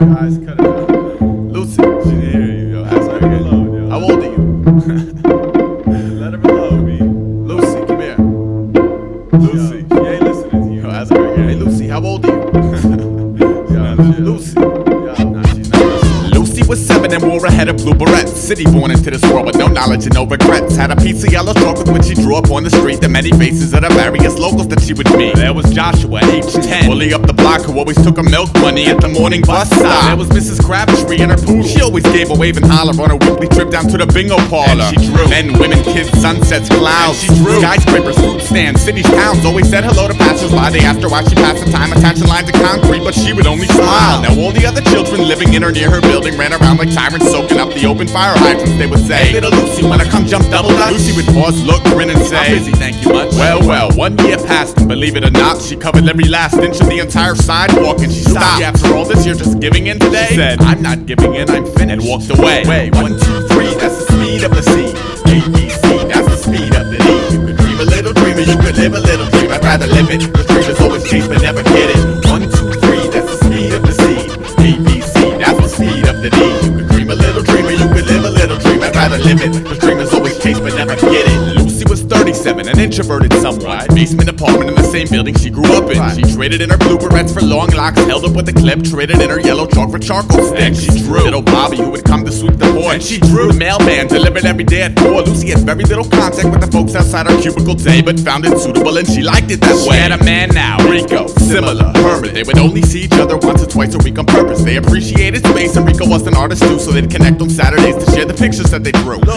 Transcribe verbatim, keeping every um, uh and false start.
Guys, cut it out. Lucy, she didn't hear you, yo. Ask her again. Alone, yo. How old are you? Let her alone, me. Lucy, come here. Lucy, yo, she ain't listening to you. Yo, ask her again. Hey, Lucy, how old are you? Yo, Lucy. Yo, nah, she's not listening. Lucy was seven and wore a head of blue barrettes. City born into this world with no knowledge and no regrets. Had a piece of yellow chalk with which she drew up on the street the many faces of the various locals that she would meet. There was Joshua, age ten, bully up the block who always took her milk money at the morning bus stop. There was Missus Crabtree and her poodle. She always gave a wave and holler on her weekly trip down to the bingo parlor. And she drew men, women, kids, sunsets, clouds. And she drew skyscrapers, fruit stands, cities, towns. Always said hello to passers-by. They asked her why she passed the time attaching lines of concrete, but she would only smile. Now all the other children living in or near her building ran around like tyrants soaking up the open fire hydrants. They would say, hey, little Lucy, wanna come jump double dutch? Lucy would pause, look, grin and say, I'm busy, thank you much. Well, well, one year passed and believe it or not, she covered every last inch of the entire sidewalk and she stopped. After all this, you're just giving in today? She said, I'm not giving in, I'm finished. And walked away. Wait, one, two, three, that's the speed of the C. A, B, C, that's the speed of the D. You could dream a little dream or you could live a little dream. I'd rather live it. The dream is always chase but never get it. One, two, three, that's the speed of the C. A, B, C, that's the speed of the D. You could dream a little dream or you could live a little dream. I'd rather live it. The dream is always chase but never get it. Lucy was thirty-seven, an introverted somewhat. Basement apartment in the same building she grew up in. Right. She traded in her blue barrettes for long locks, held up with a clip, traded in her yellow chalk for charcoal sticks. And she drew little Bobby who would come to sweep the porch. And she drew the mailman delivered every day at four. Lucy had very little contact with the folks outside her cubicle day, but found it suitable and she liked it that way. She had a man now, Rico, similar, Herman. They would only see each other once or twice a week on purpose. They appreciated space and Rico was an artist too, so they'd connect on Saturdays to share the pictures that they drew.